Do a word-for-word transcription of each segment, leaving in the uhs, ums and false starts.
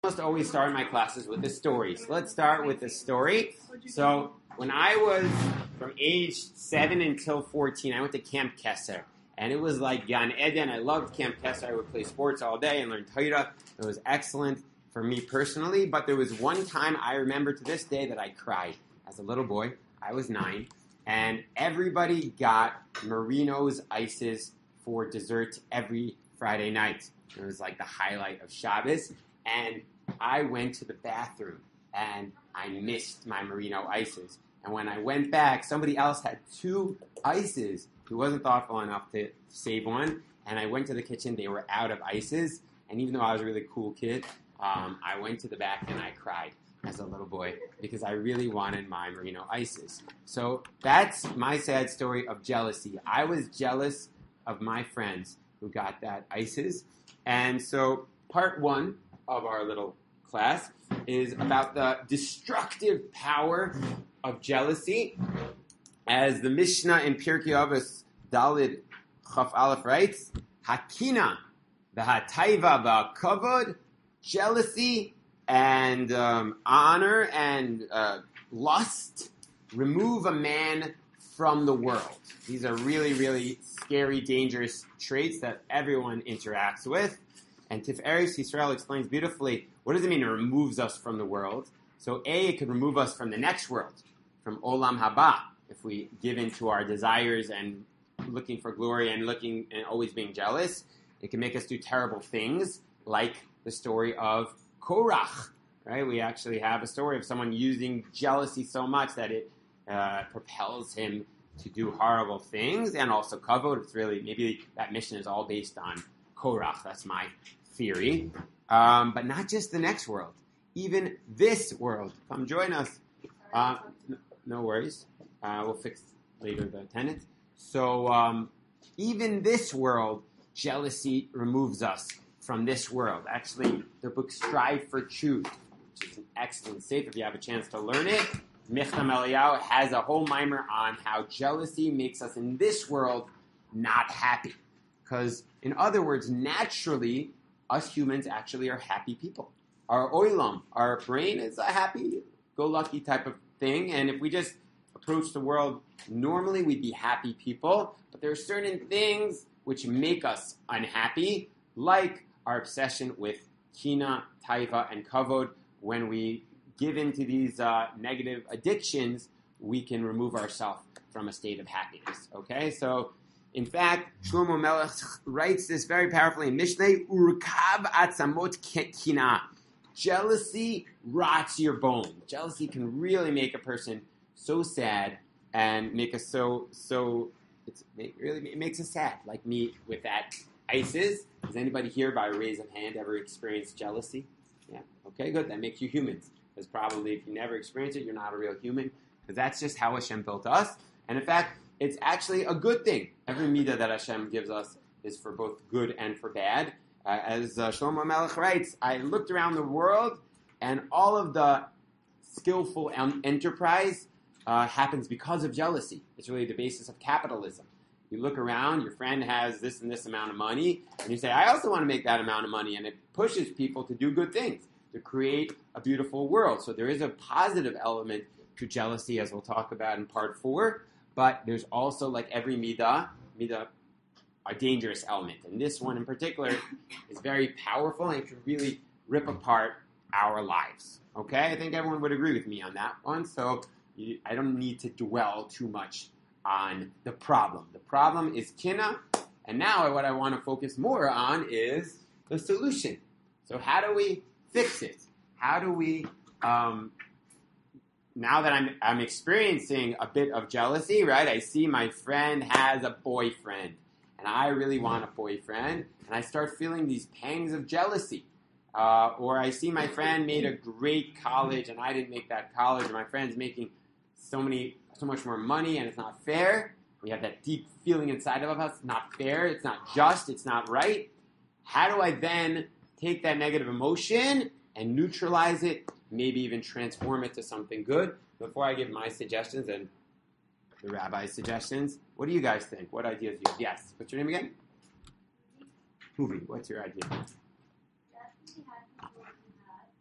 almost always start my classes with a story. So let's start with a story. So when I was from age seven until fourteen, I went to Camp Kesser. And it was like Gan Eden. I loved Camp Kesser. I would play sports all day and learn Torah. It was excellent for me personally. But there was one time I remember to this day that I cried. As a little boy, I was nine. And everybody got Marino's ices for dessert every Friday night. It was like the highlight of Shabbos. And I went to the bathroom and I missed my Marino ices. And when I went back, somebody else had two ices who wasn't thoughtful enough to save one. And I went to the kitchen. They were out of ices. And even though I was a really cool kid, um, I went to the back and I cried as a little boy because I really wanted my Marino ices. So that's my sad story of jealousy. I was jealous of my friends who got that ices. And so part one of our little class is about the destructive power of jealousy. As the Mishnah in Pirkei Avos Dalid Chaf Aleph writes, Hakina, v'hataiva v'kavod, jealousy and um, honor and uh, lust remove a man from the world. These are really, really scary, dangerous traits that everyone interacts with. And Tiferes Yisrael explains beautifully, what does it mean it removes us from the world? So A, it could remove us from the next world, from Olam Haba, if we give in to our desires and looking for glory and looking and always being jealous. It can make us do terrible things, like the story of Korach, right? We actually have a story of someone using jealousy so much that it uh, propels him to do horrible things, and also kavod. It's really, maybe that mission is all based on Korach. That's my theory. Um, but not just the next world, even this world. Come join us. Uh, n- no worries. Uh, we'll fix later the tenants. So um, even this world, jealousy removes us from this world. Actually, the book Strive for Truth, which is an excellent safe if you have a chance to learn it. Michtam Eliyahu has a whole mimer on how jealousy makes us in this world not happy. Because, in other words, naturally, us humans actually are happy people. Our oilam, our brain is a happy-go-lucky type of thing. And if we just approach the world normally, we'd be happy people. But there are certain things which make us unhappy, like our obsession with kina, taiva, and kavod. When we give in to these uh, negative addictions, we can remove ourselves from a state of happiness. Okay, so in fact, Shlomo Melech writes this very powerfully in Mishneh, Urkav atzamot kina. Jealousy rots your bone. Jealousy can really make a person so sad and make us so, so, it's, it really it makes us sad, like me with that ISIS. Does anybody here, by a raise of hand, ever experience jealousy? Yeah, okay, good. That makes you humans. Because probably if you never experience it, you're not a real human. Because that's just how Hashem built us. And in fact, it's actually a good thing. Every midah that Hashem gives us is for both good and for bad. Uh, as uh, Shlomo Melech writes, I looked around the world, and all of the skillful en- enterprise uh, happens because of jealousy. It's really the basis of capitalism. You look around, your friend has this and this amount of money, and you say, I also want to make that amount of money. And it pushes people to do good things, to create a beautiful world. So there is a positive element to jealousy, as we'll talk about in part four. But there's also, like every midah, midah, a dangerous element. And this one in particular is very powerful, and it can really rip apart our lives. Okay? I think everyone would agree with me on that one. So you, I don't need to dwell too much on the problem. The problem is kina. And now what I want to focus more on is the solution. So how do we fix it? How do we... Um, Now that I'm I'm experiencing a bit of jealousy, right? I see my friend has a boyfriend, and I really want a boyfriend, and I start feeling these pangs of jealousy. Uh, or I see my friend made a great college, and I didn't make that college, and my friend's making so many so much more money, and it's not fair. We have that deep feeling inside of us, it's not fair, it's not just, it's not right. How do I then take that negative emotion and neutralize it, maybe even transform it to something good? Before I give my suggestions and the rabbi's suggestions, what do you guys think? What ideas do you have? Yes. What's your name again? Huvi. What's your idea?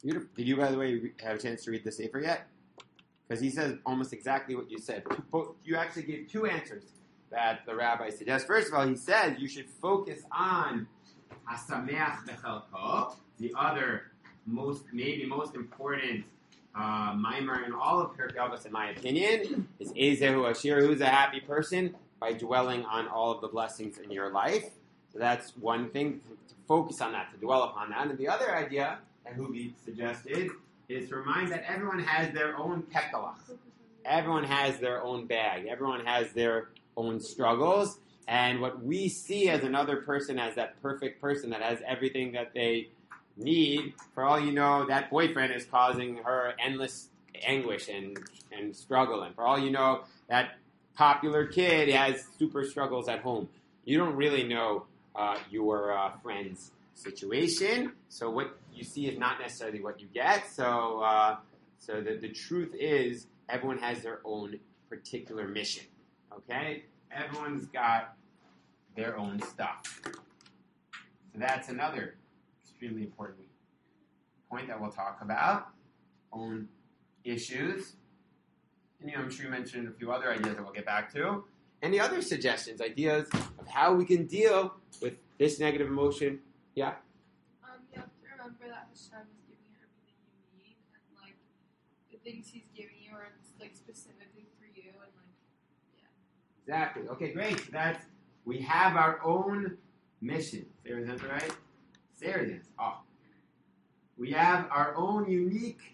Beautiful. Did you, by the way, re- have a chance to read the Sefer yet? Because he says almost exactly what you said. You actually gave two answers that the rabbi suggests. First of all, he says you should focus on Hasameach Bechelko, the other most, maybe most important uh, mimer in all of Pirkei Avos, in my opinion, is Ezehu Ashir, who's a happy person, by dwelling on all of the blessings in your life. So that's one thing, to focus on that, to dwell upon that. And the other idea that Hubi suggested is to remind that everyone has their own pekalach. Everyone has their own bag. Everyone has their own struggles. And what we see as another person, as that perfect person that has everything that they need, for all you know, that boyfriend is causing her endless anguish and, and struggle. And for all you know, that popular kid has super struggles at home. You don't really know uh, your uh, friend's situation. So what you see is not necessarily what you get. So uh, so the, the truth is everyone has their own particular mission. Okay? Everyone's got their own stuff. So that's another extremely important point that we'll talk about. Own issues. And you know, I'm sure you mentioned a few other ideas that we'll get back to. Any other suggestions, ideas of how we can deal with this negative emotion? Yeah? Um, you have to remember that Hashem is giving you everything you need, and like the things He's giving you are like specifically for you, and like yeah. Exactly. Okay, great. So that's we have our own mission. Sarah, is that right? Sarah is. Oh. We have our own unique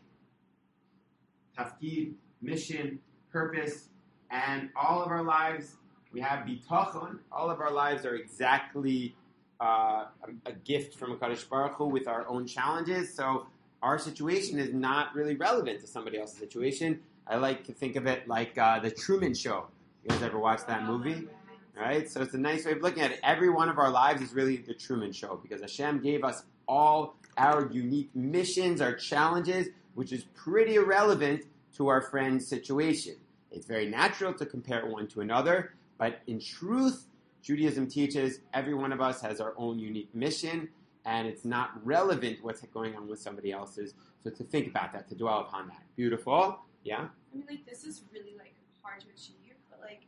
tafkid, mission, purpose, and all of our lives, we have bitachon. All of our lives are exactly uh, a, a gift from HaKadosh Baruch Hu with our own challenges. So our situation is not really relevant to somebody else's situation. I like to think of it like uh, the Truman Show. You guys ever watched that movie? Right? So it's a nice way of looking at it. Every one of our lives is really the Truman Show because Hashem gave us all our unique missions, our challenges, which is pretty irrelevant to our friend's situation. It's very natural to compare one to another, but in truth, Judaism teaches every one of us has our own unique mission, and it's not relevant what's going on with somebody else's. So to think about that, to dwell upon that. Beautiful. Yeah? I mean, like, this is really, like, hard to achieve, but, like,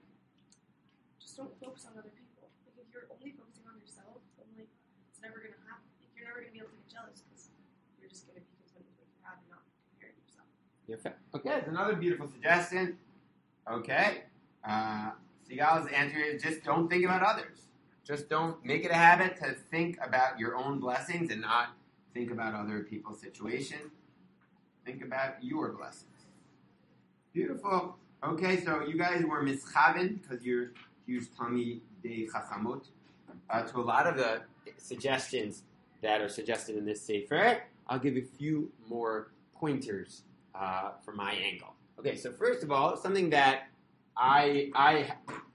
just don't focus on other people. Like, if you're only focusing on yourself, then, like, it's never going to happen. Like, you're never going to be able to get jealous because you're just going to be content with what you have and not comparing yourself. Okay, it's another beautiful suggestion. Okay. Uh, Sigal's answer is just don't think about others. Just don't make it a habit to think about your own blessings and not think about other people's situation. Think about your blessings. Beautiful. Okay, so you guys were mischaven because you're huge Tami de Chachamot uh, to a lot of the suggestions that are suggested in this Sefer. I'll give a few more pointers uh, from my angle. Okay, so first of all, something that I I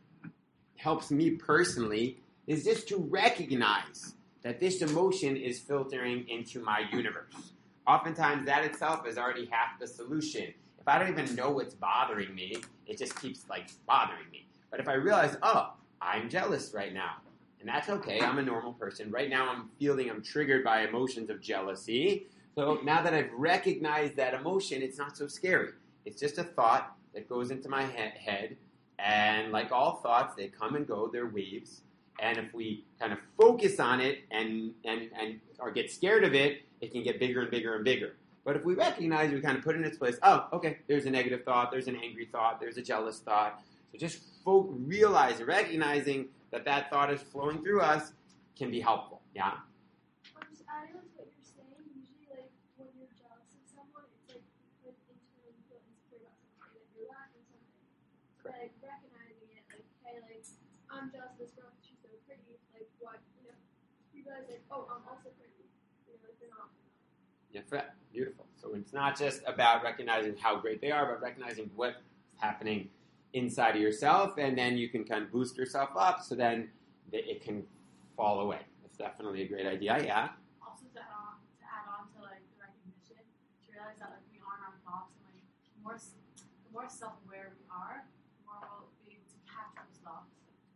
helps me personally is just to recognize that this emotion is filtering into my universe. Oftentimes, that itself is already half the solution. If I don't even know what's bothering me, it just keeps like bothering me. But if I realize, oh, I'm jealous right now, and that's okay, I'm a normal person. Right now, I'm feeling I'm triggered by emotions of jealousy. So now that I've recognized that emotion, it's not so scary. It's just a thought that goes into my he- head, and like all thoughts, they come and go, they're waves. And if we kind of focus on it and, and, and or get scared of it, it can get bigger and bigger and bigger. But if we recognize, we kind of put it in its place, oh, okay, there's a negative thought, there's an angry thought, there's a jealous thought. So just fo- realize, recognizing that that thought is flowing through us can be helpful, yeah? I'm just adding on to what you're saying. Usually, like, when you're jealous of someone, it's like you could internally feel insecure about something, like you're lacking something. So, like, recognizing it, like, hey, like, I'm jealous of this girl because she's so pretty. Like, what, you know, you realize, like, oh, I'm also pretty. You know, like, they're not. Yeah, beautiful. So it's not just about recognizing how great they are, but recognizing what's happening inside of yourself, and then you can kind of boost yourself up so then it can fall away. That's definitely a great idea, yeah? Also to add on to, add on to like the recognition, to realize that like we are our thoughts, and like the more, the more self-aware we are, the more we'll be able to catch those thoughts.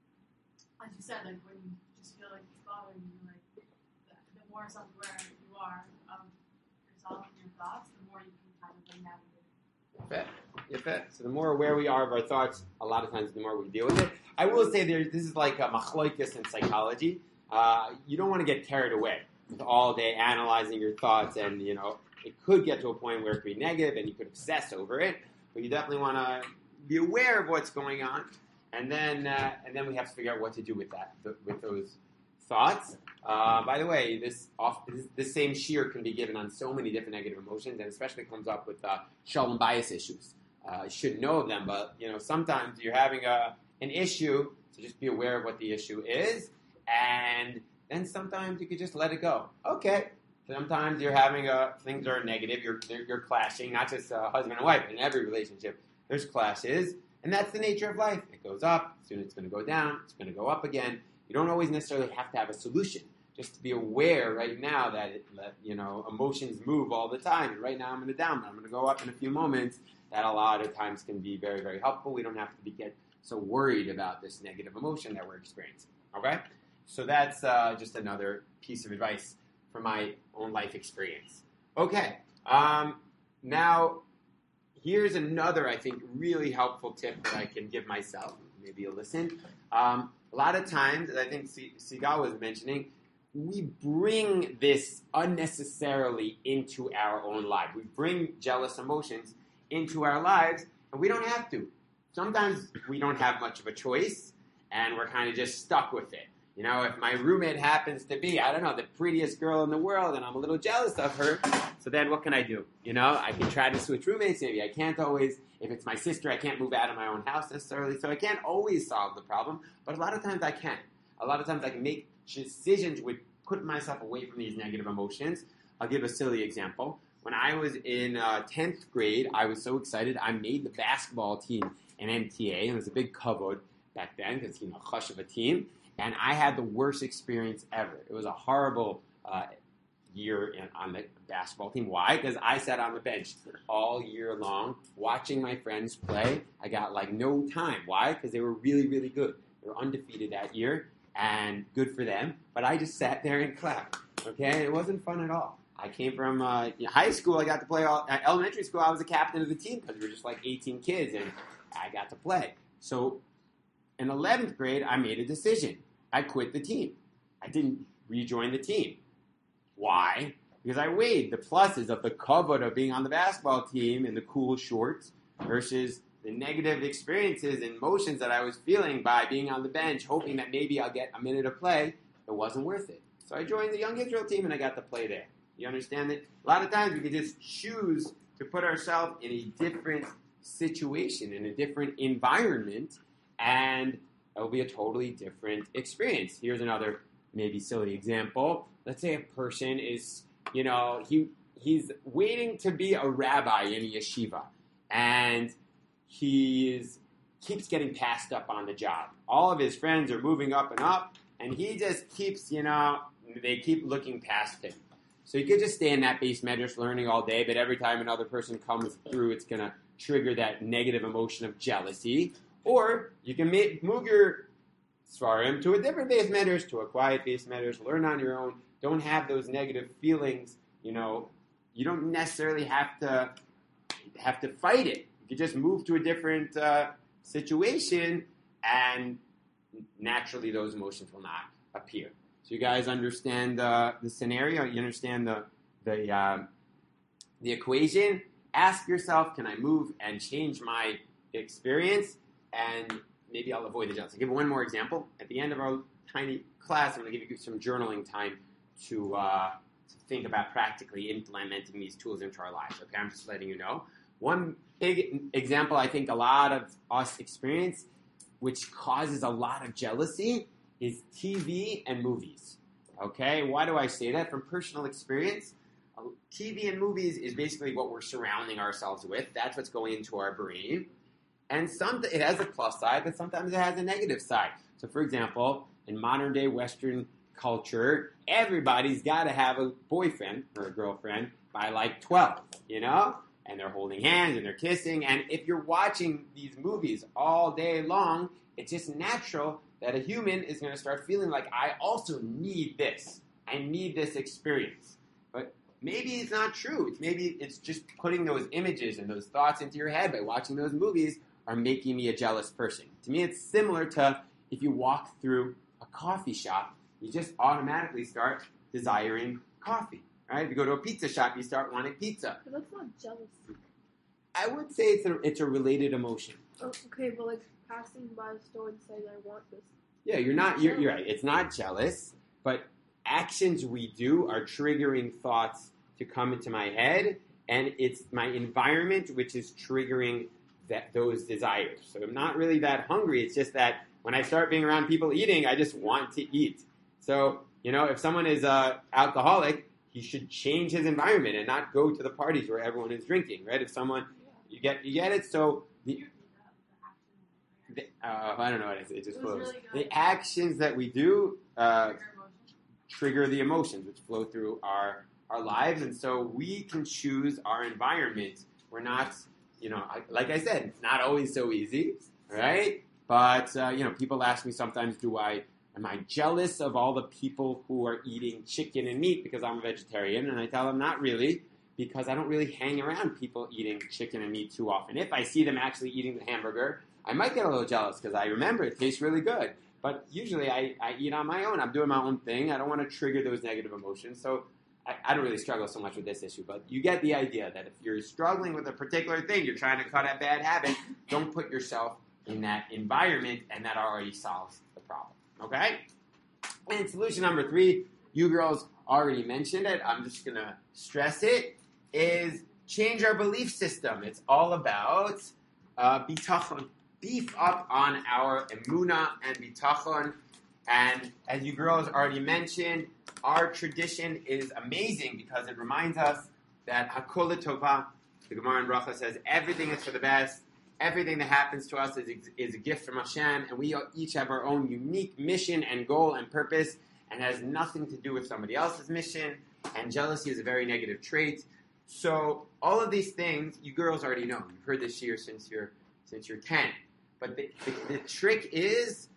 As you said, like when you just feel like it's bothering you, like the, the more self-aware you are of yourself and your thoughts, the more you can kind of like, navigate. Fair. Yeah, fair. So the more aware we are of our thoughts, a lot of times the more we deal with it. I will say there, this is like a machloikis in psychology. Uh, you don't want to get carried away with all day analyzing your thoughts, and you know it could get to a point where it could be negative and you could obsess over it. But you definitely want to be aware of what's going on, and then uh, and then we have to figure out what to do with that, th- with those thoughts. Uh, by the way, this, off, this this same shear can be given on so many different negative emotions, and especially comes up with uh, shalom bias issues. Uh, you should know of them, but you know sometimes you're having a an issue, so just be aware of what the issue is, and then sometimes you could just let it go. Okay. Sometimes you're having a things are negative. You're you're clashing, not just uh, husband and wife. In every relationship, there's clashes, and that's the nature of life. It goes up, soon it's going to go down. It's going to go up again. You don't always necessarily have to have a solution. Just to be aware right now that, it, that you know emotions move all the time. And right now I'm in a down. I'm going to go up in a few moments. That a lot of times can be very very helpful. We don't have to be get so worried about this negative emotion that we're experiencing. Okay, so that's uh, just another piece of advice from my own life experience. Okay, um, now here's another, I think, really helpful tip that I can give myself. Maybe you'll listen. Um, a lot of times, as I think Sigal was mentioning, we bring this unnecessarily into our own life. We bring jealous emotions into our lives, and we don't have to. Sometimes we don't have much of a choice, and we're kind of just stuck with it. You know, if my roommate happens to be, I don't know, the prettiest girl in the world, and I'm a little jealous of her, so then what can I do? You know, I can try to switch roommates. Maybe I can't always. If it's my sister, I can't move out of my own house necessarily, so I can't always solve the problem. But a lot of times I can. A lot of times I can make decisions with put myself away from these negative emotions. I'll give a silly example. When I was in uh, tenth grade, I was so excited. I made the basketball team in M T A, and it was a big kavod back then because, you know, chush of a team. And I had the worst experience ever. It was a horrible uh, year in, on the basketball team. Why? Because I sat on the bench all year long watching my friends play. I got like no time. Why? Because they were really, really good. They were undefeated that year, and good for them. But I just sat there and clapped. Okay? It wasn't fun at all. I came from uh, high school. I got to play all, at elementary school. I was a captain of the team because we were just like eighteen kids, and I got to play. So in eleventh grade, I made a decision. I quit the team. I didn't rejoin the team. Why? Because I weighed the pluses of the kavod of being on the basketball team and the cool shorts versus the negative experiences and emotions that I was feeling by being on the bench, hoping that maybe I'll get a minute of play. It wasn't worth it. So I joined the Young Israel team and I got to play there. You understand that? A lot of times we can just choose to put ourselves in a different situation, in a different environment, and it will be a totally different experience. Here's another maybe silly example. Let's say a person is, you know, he he's waiting to be a rabbi in a yeshiva, and he keeps getting passed up on the job. All of his friends are moving up and up, and he just keeps, you know, they keep looking past him. So you could just stay in that base medrash learning all day, but every time another person comes through, it's going to trigger that negative emotion of jealousy. Or you can make, move your svarim to a different base medrash, to a quiet base medrash, learn on your own. Don't have those negative feelings. You know, you don't necessarily have to have to fight it. You can just move to a different uh, situation, and naturally those emotions will not appear. So you guys understand uh, the scenario? You understand the the uh, the equation? Ask yourself, can I move and change my experience? And maybe I'll avoid the jealousy. I'll give one more example. At the end of our tiny class, I'm going to give you some journaling time to, uh, to think about practically implementing these tools into our lives. Okay, I'm just letting you know. One big example I think a lot of us experience, which causes a lot of jealousy, is T V and movies. Okay, why do I say that? From personal experience, T V and movies is basically what we're surrounding ourselves with. That's what's going into our brain. And some, it has a plus side, but sometimes it has a negative side. So, for example, in modern-day Western culture, everybody's got to have a boyfriend or a girlfriend by like twelve, you know? And they're holding hands and they're kissing. And if you're watching these movies all day long, it's just natural that a human is going to start feeling like, I also need this. I need this experience. But maybe it's not true. It's maybe it's just putting those images and those thoughts into your head by watching those movies are making me a jealous person. To me, it's similar to if you walk through a coffee shop, you just automatically start desiring coffee, right? If you go to a pizza shop, you start wanting pizza. But that's not jealousy. I would say it's a, it's a related emotion. Oh, okay, but like passing by the store and saying, I want this. Yeah, you're not, you're, you're right. It's not jealous, but actions we do are triggering thoughts to come into my head, and it's my environment which is triggering that those desires. So I'm not really that hungry. It's just that when I start being around people eating, I just want to eat. So, you know, if someone is uh, alcoholic, he should change his environment and not go to the parties where everyone is drinking, right? If someone, you get you get it? So, the, the, uh, I don't know what it is. It just It was flows. really good. The actions that we do uh, trigger the emotions which flow through our, our lives. And so we can choose our environment. We're not, you know, I, like I said, it's not always so easy, right? But, uh, you know, people ask me sometimes, do I, am I jealous of all the people who are eating chicken and meat because I'm a vegetarian? And I tell them not really, because I don't really hang around people eating chicken and meat too often. If I see them actually eating the hamburger, I might get a little jealous because I remember it tastes really good. But usually I, I eat on my own. I'm doing my own thing. I don't want to trigger those negative emotions. So I, I don't really struggle so much with this issue. But you get the idea that if you're struggling with a particular thing, you're trying to cut a bad habit, don't put yourself in that environment, and that already solves the problem. Okay? And solution number three, you girls already mentioned it. I'm just going to stress it, is change our belief system. It's all about uh, bitachon. Beef up on our emunah and bitachon. And as you girls already mentioned, our tradition is amazing because it reminds us that hakol tova, the Gemara in Bracha says, everything is for the best. Everything that happens to us is, is a gift from Hashem, and we each have our own unique mission and goal and purpose, and has nothing to do with somebody else's mission, and jealousy is a very negative trait. So all of these things, you girls already know. You've heard this year since you're, since you're ten. But the, the, the trick is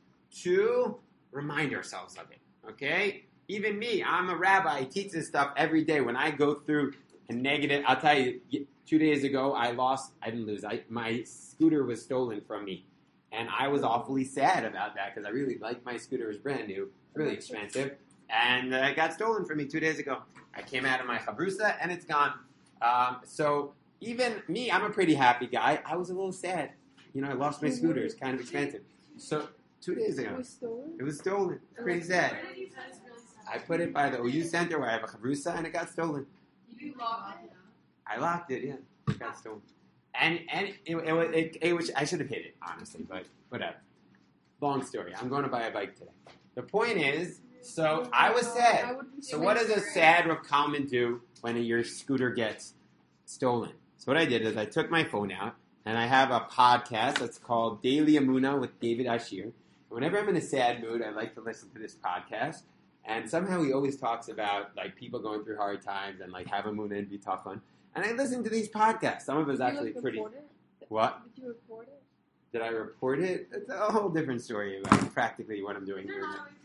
to remind ourselves of it, okay? Even me, I'm a rabbi. I teach this stuff every day. When I go through a negative, I'll tell you, two days ago, I lost, I didn't lose, I, my scooter was stolen from me. And I was awfully sad about that because I really liked my scooter. It was brand new, really expensive. And uh, it got stolen from me two days ago. I came out of my chabrusa and it's gone. Um, so even me, I'm a pretty happy guy. I was a little sad. You know, I lost my scooter. It's kind of expensive. So two days ago, It was stolen? it was stolen. It's pretty sad. I put it by the O U Center where I have a chabrusa and it got stolen. You locked it? I locked it, yeah. It got stolen. And and it, it, it, it, it was, I should have hit it, honestly, but whatever. Long story. I'm going to buy a bike today. The point is, so I was sad. So what does a sad Rav Kalman do when your scooter gets stolen? So what I did is I took my phone out, and I have a podcast that's called Daily Emunah with David Ashir. And whenever I'm in a sad mood, I like to listen to this podcast. And somehow he always talks about like people going through hard times and like have emunah and bitachon. And I listen to these podcasts. Some of it's actually Did you, like, pretty. report it? What? Did you report it? Did I report it? It's a whole different story about practically what I'm doing here.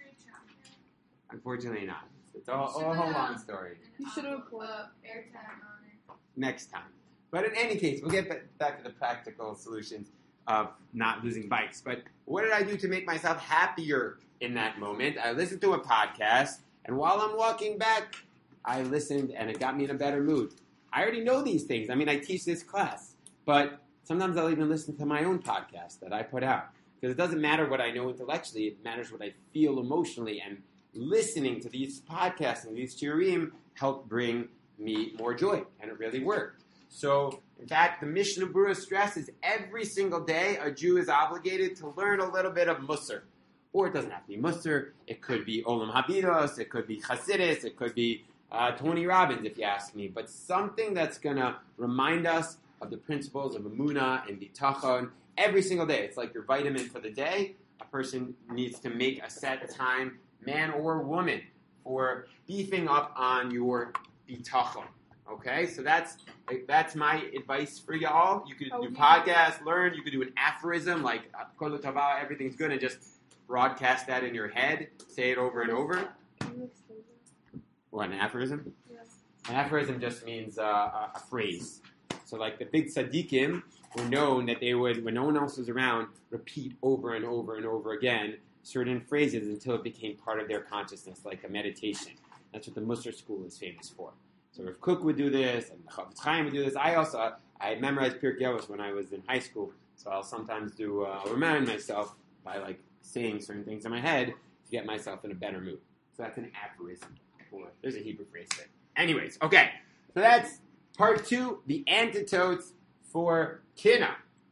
Unfortunately, not. It's a, a whole long story. You should have reported uh, airtag on it. Next time. But in any case, we'll get back to the practical solutions of not losing bikes. But what did I do to make myself happier in that moment? I listened to a podcast, and while I'm walking back, I listened, and it got me in a better mood. I already know these things. I mean, I teach this class. But sometimes I'll even listen to my own podcast that I put out. Because it doesn't matter what I know intellectually. It matters what I feel emotionally. And listening to these podcasts and these shiurim helped bring me more joy. And it really worked. So, in fact, the Mishnah Berurah stresses every single day a Jew is obligated to learn a little bit of Musar. Or it doesn't have to be Musar. It could be Olam Habidos. It could be Chassidus. It could be uh, Tony Robbins, if you ask me. But something that's going to remind us of the principles of Emunah and Bitachon every single day. It's like your vitamin for the day. A person needs to make a set time, man or woman, for beefing up on your Bitachon. Okay, so that's that's my advice for y'all. You could do podcasts, learn. You could do an aphorism like Kol Tava, everything's good, and just broadcast that in your head. Say it over and over. Can you explain that? What, an aphorism? Yeah. An aphorism just means uh, a, a phrase. So like the big tzaddikim were known that they would, when no one else was around, repeat over and over and over again certain phrases until it became part of their consciousness, like a meditation. That's what the Musar school is famous for. So Rav Kook would do this, and Chafetz Chaim would do this. I also, I memorized Pirkei Avos when I was in high school, so I'll sometimes do, uh, I'll remind myself by like saying certain things in my head to get myself in a better mood. So that's an aphorism. Or there's a Hebrew phrase there. Anyways, okay. So that's part two, the antidotes for kina.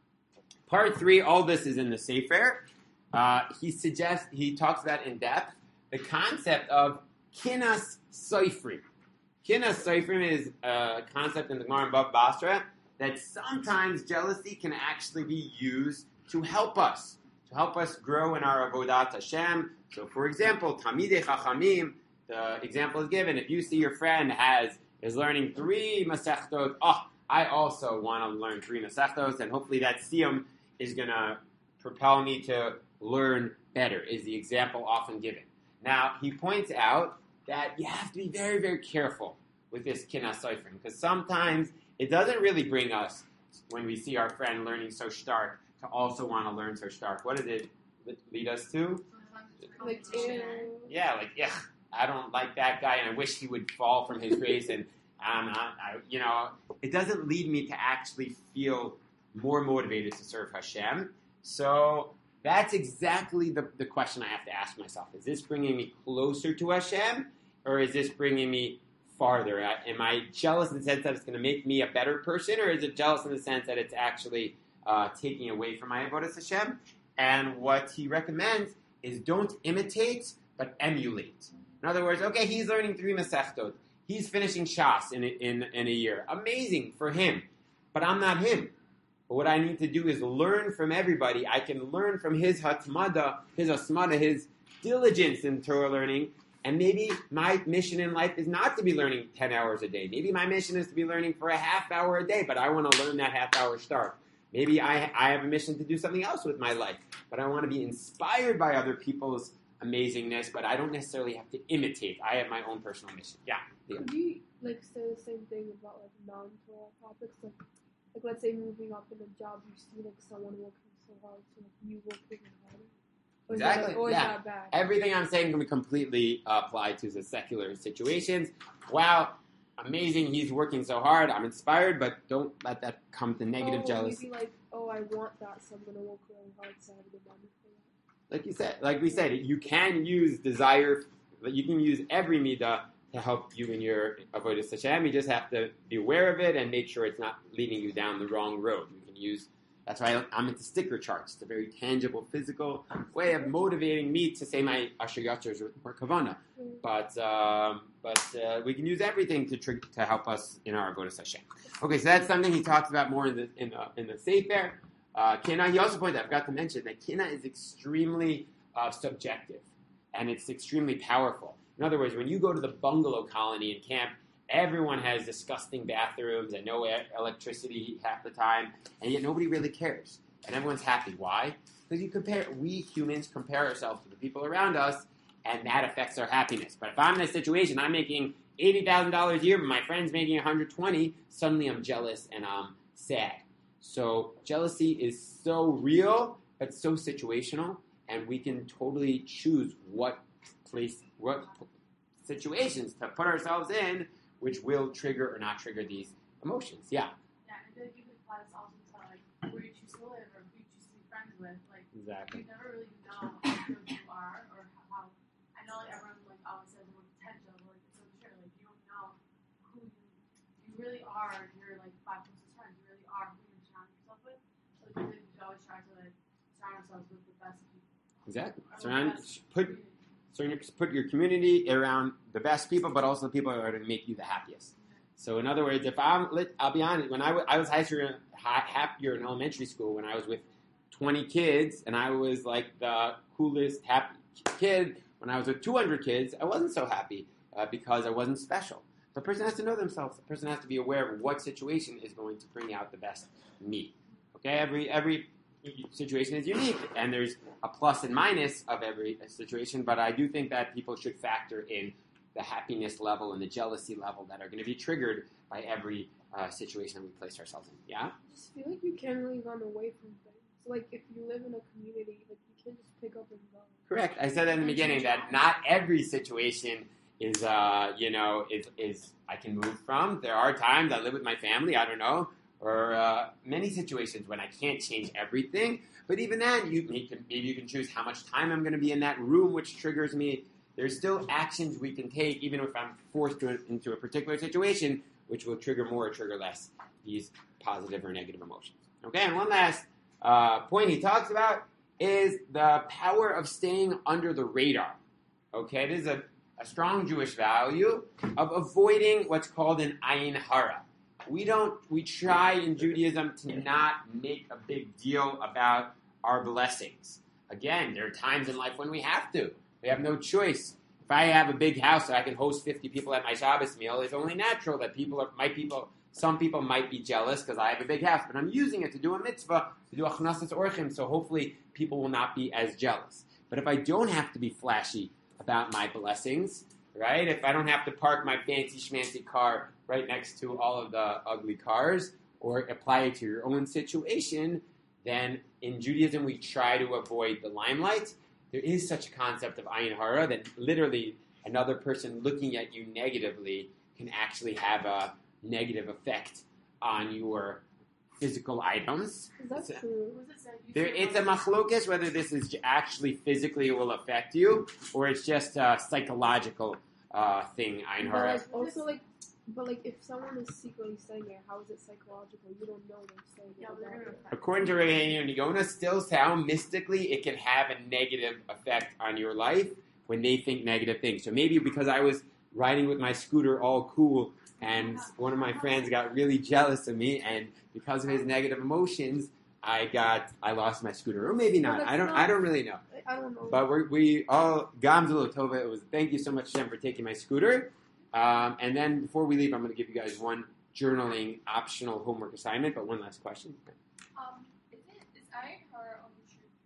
Part three, all this is in the Sefer. Uh, he suggests, he talks about in depth, the concept of kinas soifrim. Kinas soifrim is a concept in the Gemara in Bava Basra that sometimes jealousy can actually be used to help us, to help us grow in our avodat Hashem. So, for example, Talmidei Chachamim, the example is given. If you see your friend has is learning three masechtot, oh, I also want to learn three masechtos, and hopefully that siyum is going to propel me to learn better, is the example often given. Now, he points out that you have to be very, very careful with this kinas soifrim, because sometimes it doesn't really bring us, when we see our friend learning so stark, to also want to learn so stark. What does it lead us to? Like, ew. Yeah, like, yeah, I don't like that guy, and I wish he would fall from his race, and I'm not, I, you know, it doesn't lead me to actually feel more motivated to serve Hashem. So that's exactly the, the question I have to ask myself. Is this bringing me closer to Hashem, or is this bringing me farther? Am I jealous in the sense that it's going to make me a better person, or is it jealous in the sense that it's actually uh, taking away from my avodas Hashem? And what he recommends is don't imitate, but emulate. In other words, okay, he's learning three masechtot. He's finishing Shas in a, in, in a year. Amazing for him. But I'm not him. But what I need to do is learn from everybody. I can learn from his hatmada, his asmada, his diligence in Torah learning. And maybe my mission in life is not to be learning ten hours a day. Maybe my mission is to be learning for a half hour a day, but I want to learn that half hour start. Maybe I, I have a mission to do something else with my life, but I want to be inspired by other people's amazingness, but I don't necessarily have to imitate. I have my own personal mission. Yeah. yeah. Could you like say the same thing about like non-Torah topics? Like, like let's say moving up in a job, you see like someone working so hard, so like you work even harder. Or Exactly. Is that, or yeah. is that bad? Everything I'm saying can be completely uh, applied to the secular situations. Wow, amazing! He's working so hard. I'm inspired, but don't let that come to negative oh, jealousy. Maybe like, oh, I want that, so I'm gonna work really hard so I have the money for that. Like you said, like we said, you can use desire. You can use every midah to help you in your avodas Hashem. You just have to be aware of it and make sure it's not leading you down the wrong road. You can use. That's why I'm into sticker charts. It's a very tangible, physical way of motivating me to say my Asher Yatzers with more kavana. But um, but uh, we can use everything to tr- to help us in our avodas Hashem. Okay, so that's something he talks about more in the in the, in the Sefer. Uh, Kina, he also pointed out, I forgot to mention, that Kina is extremely uh, subjective, and it's extremely powerful. In other words, when you go to the bungalow colony in camp, everyone has disgusting bathrooms and no electricity half the time, and yet nobody really cares. And everyone's happy. Why? Because you compare, we humans compare ourselves to the people around us, and that affects our happiness. But if I'm in a situation, I'm making eighty thousand dollars a year, but my friend's making one hundred twenty thousand dollars, suddenly I'm jealous and I'm sad. So jealousy is so real, but so situational, and we can totally choose what place, what situations to put ourselves in, which will trigger or not trigger these emotions. Yeah. Yeah, and I feel like you could apply this also to like where you choose to live or who you choose to be friends with. Like Exactly. you never really know how good you are or how. I know like everyone like always says the word potential, but like it's so true. Like you don't know who you, you really are. Your like five closest friends. You really are who you surround yourself with. So I think we should always try to like surround ourselves with the best people. Exactly. Or the Surround, best put, community. so you put your community around the best people, but also the people that are going to make you the happiest. So in other words, if I'm, I'll be honest, when I, w- I was happier, happier in elementary school when I was with twenty kids, and I was like the coolest, happy kid. When I was with two hundred kids, I wasn't so happy uh, because I wasn't special. The person has to know themselves. The person has to be aware of what situation is going to bring out the best me. Okay, every every situation is unique, and there's a plus and minus of every situation, but I do think that people should factor in the happiness level and the jealousy level that are going to be triggered by every uh, situation that we place ourselves in. Yeah? I just feel like you can't really run away from things. Like, if you live in a community, like, you can't just pick up and go. Correct. I said that in the beginning, that not every situation is, uh, you know, is, is I can move from. There are times I live with my family, I don't know, or uh, many situations when I can't change everything. But even then, you, you can, maybe you can choose how much time I'm going to be in that room, which triggers me. There's still actions we can take, even if I'm forced to, into a particular situation, which will trigger more or trigger less these positive or negative emotions. Okay, and one last uh, point he talks about is the power of staying under the radar. Okay, this is a, a strong Jewish value of avoiding what's called an ayin hara. We don't, we try in Judaism to not make a big deal about our blessings. Again, there are times in life when we have to. We have no choice. If I have a big house so I can host fifty people at my Shabbos meal, it's only natural that people are, my people, some people might be jealous because I have a big house, but I'm using it to do a mitzvah, to do a chnasas orchim, so hopefully people will not be as jealous. But if I don't have to be flashy about my blessings, right? If I don't have to park my fancy schmancy car right next to all of the ugly cars, or apply it to your own situation, then in Judaism we try to avoid the limelight. There is such a concept of ayin hara that literally another person looking at you negatively can actually have a negative effect on your physical items. Is that It's a- true? What does it say? You There, said it's a one- machlokas whether this is actually physically will affect you or it's just a psychological uh, thing, ayin But hara. like, also, like, but like, if someone is secretly saying it, how is it psychological? You don't know they're saying it. Yeah, but they're about gonna it. affect According to Rabbeinu and Yonah, still sound mystically, it can have a negative effect on your life when they think negative things. So maybe because I was riding with my scooter all cool and one of my friends got really jealous of me, and because of his negative emotions, I got I lost my scooter, or maybe No, not. that's I don't not- I don't really know. I don't know. But we're, we all Gamzul Tova. It was thank you so much, Shem, for taking my scooter. Um, and then before we leave, I'm going to give you guys one journaling optional homework assignment. But one last question. Um, is it is I her on the truth?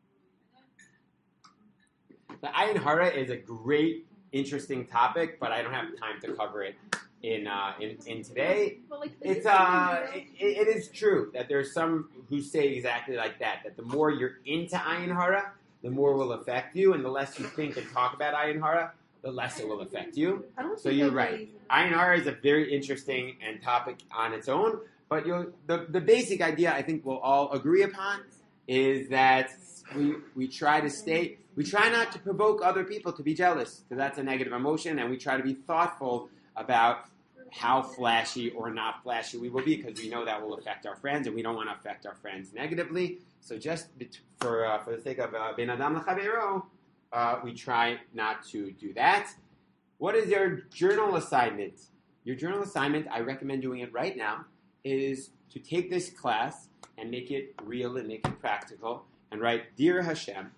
The ayin hara is a great, interesting topic, but I don't have time to cover it in uh, in, in today. But like, is It's it uh, real? it, it is true that there's some who say exactly like that. That the more you're into ayin hara, the more will affect you, and the less you think and talk about ayin hara, the less it will affect you. I don't So think you're I right. believe in it. Ayin hara is a very interesting and topic on its own, but you'll, the the basic idea I think we'll all agree upon is that we we try to stay. We try not to provoke other people to be jealous, because that's a negative emotion, and we try to be thoughtful about how flashy or not flashy we will be, because we know that will affect our friends, and we don't want to affect our friends negatively. So just bet- for uh, for the sake of uh, ben adam l'chavero, uh, we try not to do that. What is your journal assignment? Your journal assignment, I recommend doing it right now, is to take this class and make it real and make it practical, and write, Dear Hashem,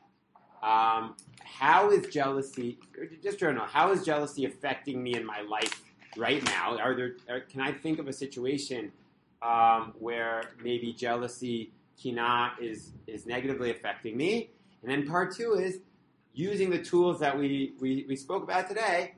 um, how is jealousy, just journal, how is jealousy affecting me in my life right now? Are there, are, can I think of a situation um, where maybe jealousy, kina, is, is negatively affecting me? And then part two is using the tools that we, we, we spoke about today,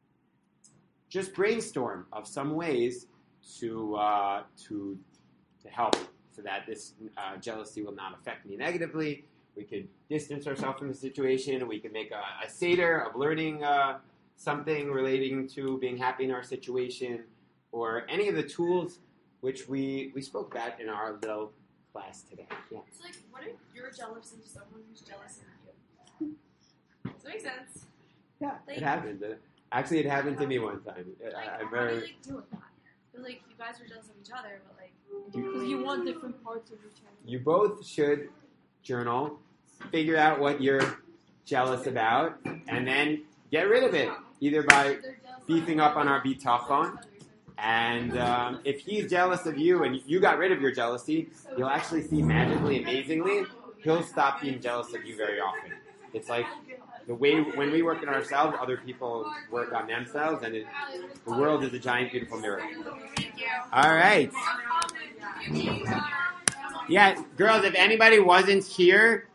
just brainstorm of some ways to, uh, to, to help so that this uh, jealousy will not affect me negatively. We could distance ourselves from the situation. We could make a, a seder of learning uh, something relating to being happy in our situation, or any of the tools which we, we spoke about in our little class today. Yeah. It's like, what if you're jealous of someone who's jealous of you? Does that make sense? Yeah. Like, It happened. Uh, Actually, it happened to me one time. like, I, I how do you very, like deal with that? But like, you guys are jealous of each other, but like, Because you want different parts of each other. you both should journal, figure out what you're jealous about, and then get rid of it, either by beefing up on our bitachon. And um, if he's jealous of you and you got rid of your jealousy, you'll actually see magically, amazingly, he'll stop being jealous of you very often. It's like the way when we work on ourselves, other people work on themselves, and it, the world is a giant, beautiful mirror. All right. Yeah, girls, if anybody wasn't here